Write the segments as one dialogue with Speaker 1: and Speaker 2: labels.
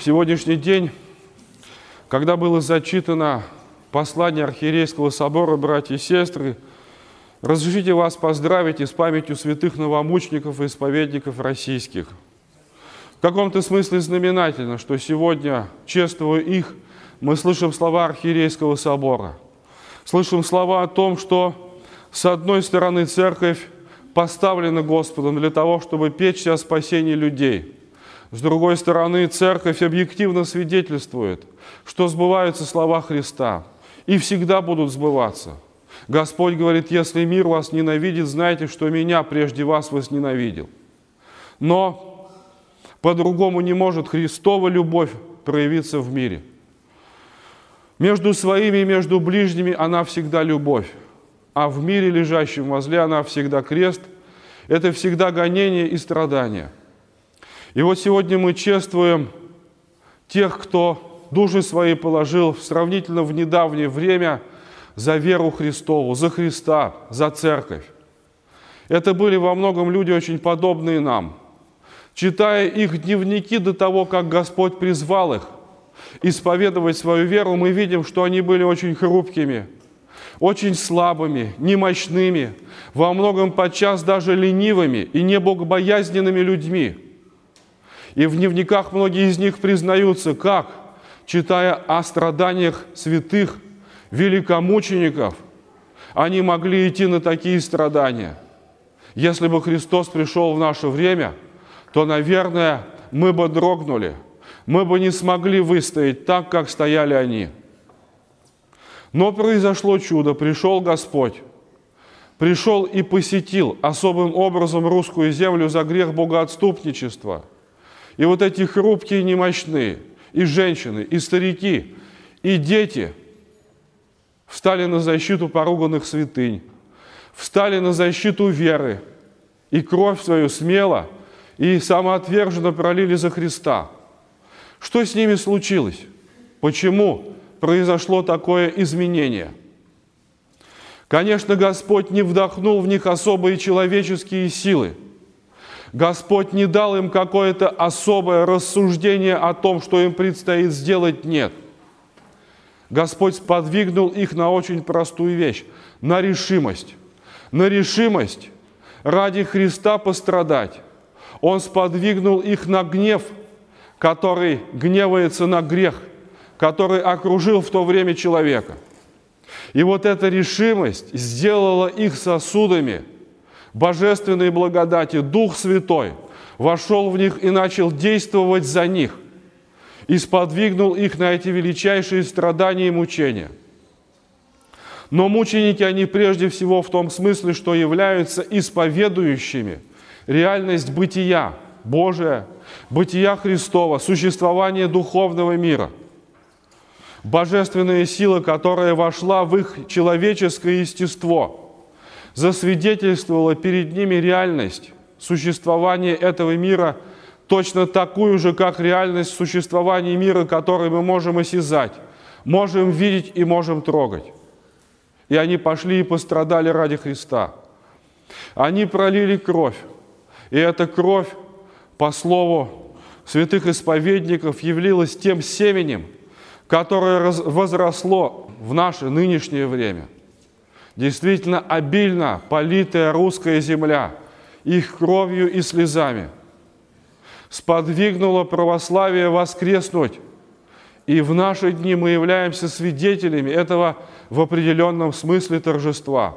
Speaker 1: сегодняшний день, когда было зачитано послание Архиерейского собора, братья и сестры, разрешите вас поздравить и с памятью святых новомучеников и исповедников российских. В каком-то смысле знаменательно, что сегодня, чествуя их, мы слышим слова Архиерейского собора. Слышим слова о том, что, с одной стороны, Церковь поставлена Господом для того, чтобы печься о спасении людей. С другой стороны, Церковь объективно свидетельствует, что сбываются слова Христа и всегда будут сбываться. Господь говорит: если мир вас ненавидит, знайте, что меня прежде вас возненавидел. Но по-другому не может Христова любовь проявиться в мире. Между своими и между ближними она всегда любовь, а в мире, лежащем возле, она всегда крест. Это всегда гонение и страдания. И вот сегодня мы чествуем тех, кто души свои положил сравнительно в недавнее время за веру Христову, за Христа, за Церковь. Это были во многом люди очень подобные нам. Читая их дневники до того, как Господь призвал их исповедовать свою веру, мы видим, что они были очень хрупкими, очень слабыми, немощными, во многом подчас даже ленивыми и небогобоязненными людьми. И в дневниках многие из них признаются, как, читая о страданиях святых, великомучеников, они могли идти на такие страдания. Если бы Христос пришел в наше время, то, наверное, мы бы дрогнули, мы бы не смогли выстоять так, как стояли они. Но произошло чудо, пришел Господь, пришел и посетил особым образом русскую землю за грех богоотступничества. И вот эти хрупкие, немощные, и женщины, и старики, и дети встали на защиту поруганных святынь, встали на защиту веры, и кровь свою смело и самоотверженно пролили за Христа. Что с ними случилось? Почему произошло такое изменение? Конечно, Господь не вдохнул в них особые человеческие силы. Господь не дал им какое-то особое рассуждение о том, что им предстоит сделать. Нет. Господь сподвигнул их на очень простую вещь, на решимость. На решимость ради Христа пострадать. Он сподвигнул их на гнев, который гневается на грех, который окружил в то время человека. И вот эта решимость сделала их сосудами божественной благодати. Дух Святой вошел в них и начал действовать за них, и сподвигнул их на эти величайшие страдания и мучения. Но мученики, они прежде всего в том смысле, что являются исповедующими реальность бытия Божия, бытия Христова, существование духовного мира. Божественная сила, которая вошла в их человеческое естество, засвидетельствовала перед ними реальность существования этого мира, точно такую же, как реальность существования мира, который мы можем осязать, можем видеть и можем трогать. И они пошли и пострадали ради Христа. Они пролили кровь, и эта кровь, по слову святых исповедников, явилась тем семенем, которое возросло в наше нынешнее время. Действительно обильно политая русская земля их кровью и слезами сподвигнула православие воскреснуть. И в наши дни мы являемся свидетелями этого в определенном смысле торжества.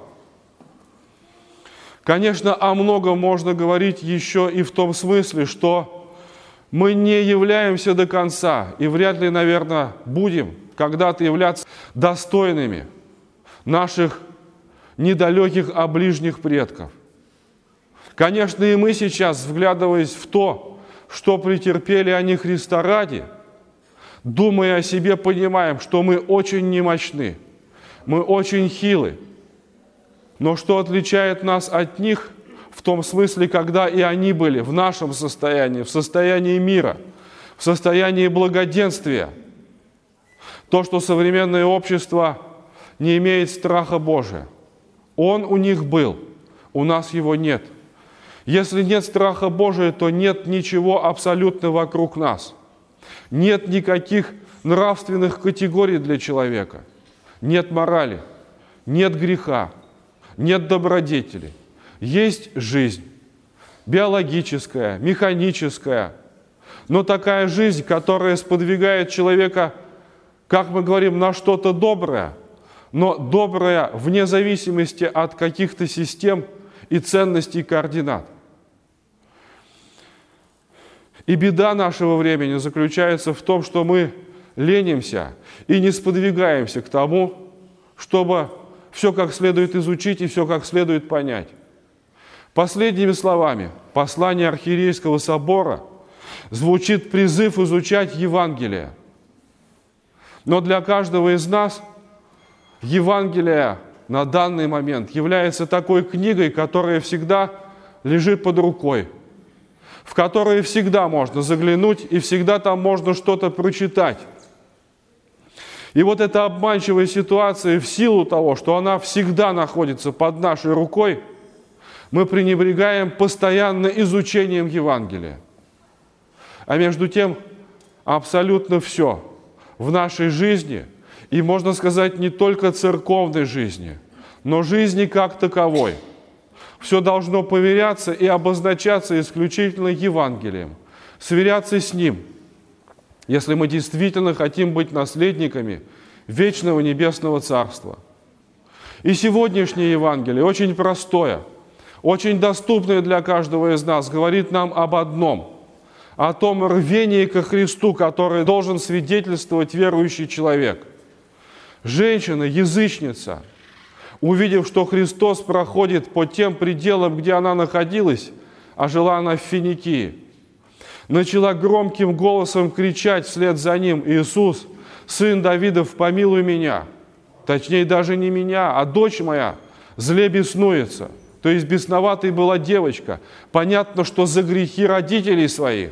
Speaker 1: Конечно, о многом можно говорить еще и в том смысле, что мы не являемся до конца и вряд ли, наверное, будем когда-то являться достойными наших недалеких, а ближних предков. Конечно, и мы сейчас, вглядываясь в то, что претерпели они Христа ради, думая о себе, понимаем, что мы очень немощны, мы очень хилы. Но что отличает нас от них в том смысле, когда и они были в нашем состоянии, в состоянии мира, в состоянии благоденствия? То, что современное общество не имеет страха Божия. Он у них был, у нас его нет. Если нет страха Божия, то нет ничего абсолютно вокруг нас. Нет никаких нравственных категорий для человека. Нет морали, нет греха, нет добродетели. Есть жизнь биологическая, механическая, но такая жизнь, которая сподвигает человека, как мы говорим, на что-то доброе, но доброе вне зависимости от каких-то систем и ценностей и координат. И беда нашего времени заключается в том, что мы ленимся и не сподвигаемся к тому, чтобы все как следует изучить и все как следует понять. Последними словами послания Архиерейского собора звучит призыв изучать Евангелие. Но для каждого из нас Евангелие на данный момент является такой книгой, которая всегда лежит под рукой, в которую всегда можно заглянуть и всегда там можно что-то прочитать. И вот эта обманчивая ситуация, в силу того, что она всегда находится под нашей рукой, мы пренебрегаем постоянно изучением Евангелия. А между тем, абсолютно все в нашей жизни, и, можно сказать, не только церковной жизни, но жизни как таковой, все должно поверяться и обозначаться исключительно Евангелием, сверяться с ним, если мы действительно хотим быть наследниками вечного небесного Царства. И сегодняшнее Евангелие очень простое, очень доступное для каждого из нас, говорит нам об одном – о том рвении ко Христу, которое должен свидетельствовать верующий человек. Женщина, язычница, увидев, что Христос проходит по тем пределам, где она находилась, а жила она в Финикии, начала громким голосом кричать вслед за ним: «Иисус, сын Давидов, помилуй меня!» Точнее, даже не меня, а дочь моя зле беснуется. То есть бесноватой была девочка. Понятно, что за грехи родителей своих.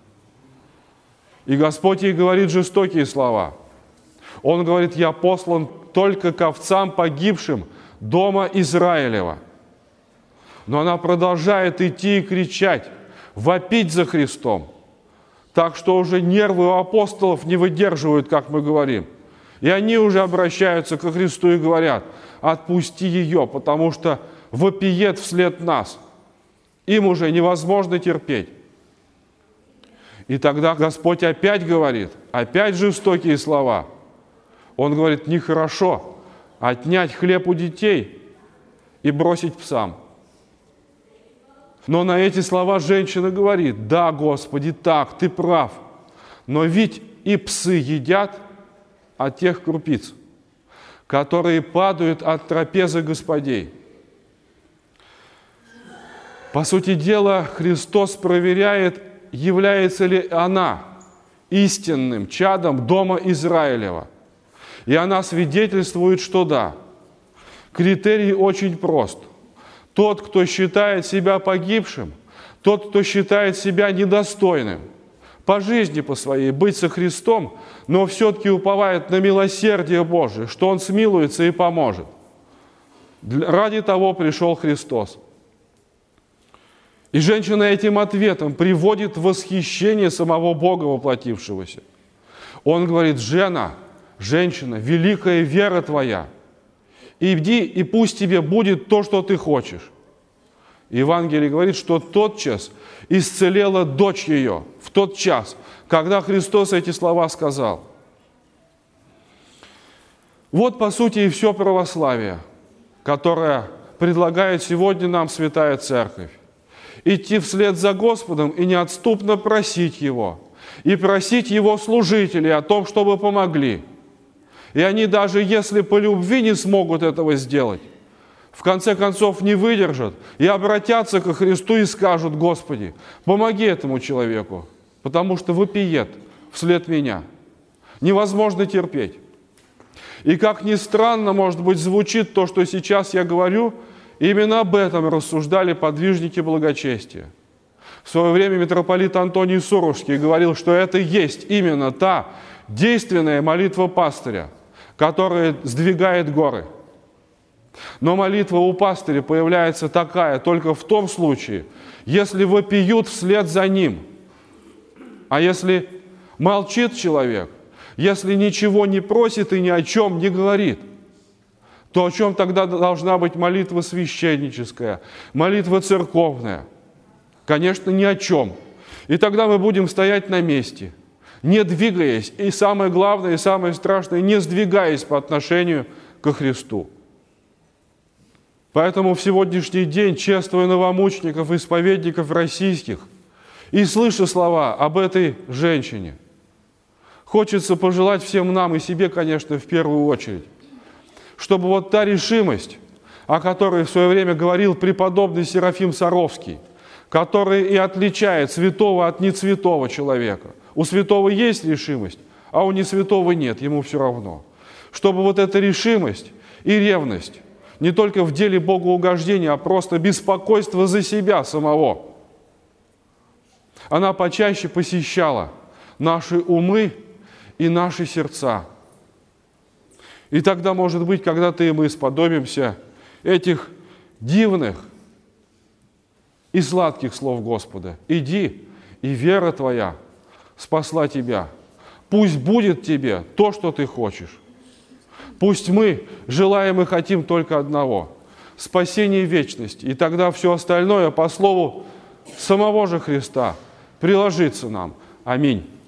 Speaker 1: И Господь ей говорит жестокие слова. Он говорит: «Я послан только к овцам погибшим дома Израилева». Но она продолжает идти и кричать, вопить за Христом. Так что уже нервы у апостолов не выдерживают, как мы говорим. И они уже обращаются ко Христу и говорят: «Отпусти ее, потому что вопиет вслед нас». Им уже невозможно терпеть. И тогда Господь опять говорит, опять жестокие слова. Он говорит: «Нехорошо отнять хлеб у детей и бросить псам». Но на эти слова женщина говорит: «Да, Господи, так, Ты прав, но ведь и псы едят от тех крупиц, которые падают от трапезы Господей». По сути дела, Христос проверяет, является ли она истинным чадом дома Израилева. И она свидетельствует, что да. Критерий очень прост. Тот, кто считает себя погибшим, тот, кто считает себя недостойным по жизни по своей быть со Христом, но все-таки уповает на милосердие Божие, что Он смилуется и поможет. Ради того пришел Христос. И женщина этим ответом приводит в восхищение самого Бога воплотившегося. Он говорит: женщина, великая вера твоя, иди, и пусть тебе будет то, что ты хочешь. Евангелие говорит, что тотчас исцелела дочь ее, в тот час, когда Христос эти слова сказал. Вот, по сути, и все православие, которое предлагает сегодня нам Святая Церковь. Идти вслед за Господом и неотступно просить Его. И просить Его служителей о том, чтобы помогли. И они даже если по любви не смогут этого сделать, в конце концов не выдержат и обратятся ко Христу и скажут: «Господи, помоги этому человеку, потому что вопиет вслед меня». Невозможно терпеть. И как ни странно, может быть, звучит то, что сейчас я говорю, именно об этом рассуждали подвижники благочестия. В свое время митрополит Антоний Сурожский говорил, что это и есть именно та действенная молитва пастыря, которая сдвигает горы. Но молитва у пастыря появляется такая только в том случае, если вопиют вслед за ним. А если Молчит человек, если ничего не просит и ни о чем не говорит, то о чем тогда должна быть молитва священническая, молитва церковная? Конечно, ни о чем. И тогда мы будем стоять на месте, не двигаясь, и самое главное, и самое страшное, не сдвигаясь по отношению ко Христу. Поэтому в сегодняшний день, чествуя новомучеников, исповедников российских, и слыша слова об этой женщине, хочется пожелать всем нам, и себе, конечно, в первую очередь, чтобы вот та решимость, о которой в свое время говорил преподобный Серафим Саровский, который и отличает святого от несвятого человека. У святого есть решимость, а у несвятого нет, ему все равно. Чтобы вот эта решимость и ревность, не только в деле богоугождения, а просто беспокойство за себя самого, она почаще посещала наши умы и наши сердца. И тогда, может быть, когда-то и мы сподобимся этих дивных и сладких слов Господа. «Иди, и вера твоя спасла тебя. Пусть будет тебе то, что ты хочешь». Пусть мы желаем и хотим только одного – спасение вечности. И тогда все остальное, по слову самого же Христа, приложится нам. Аминь.